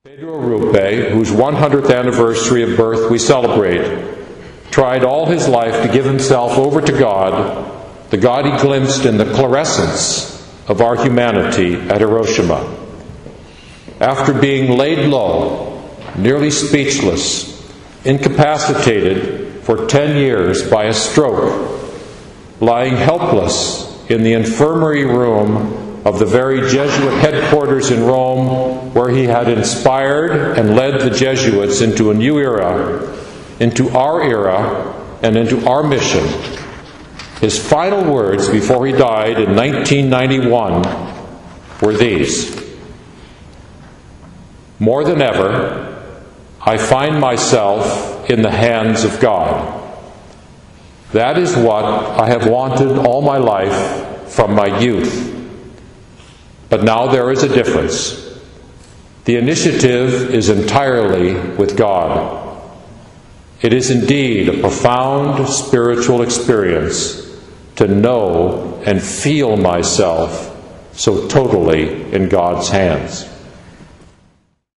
Pedro Arrupe, whose 100th anniversary of birth we celebrate, tried all his life to give himself over to God, the God he glimpsed in the fluorescence of our humanity at Hiroshima. After being laid low, nearly speechless, incapacitated for 10 years by a stroke, lying helpless in the infirmary room of the very Jesuit headquarters in Rome, where he had inspired and led the Jesuits into a new era, into our era, and into our mission. His final words before he died in 1991 were these: "More than ever, I find myself in the hands of God. That is what I have wanted all my life from my youth. But now there is a difference. The initiative is entirely with God. It is indeed a profound spiritual experience to know and feel myself so totally in God's hands."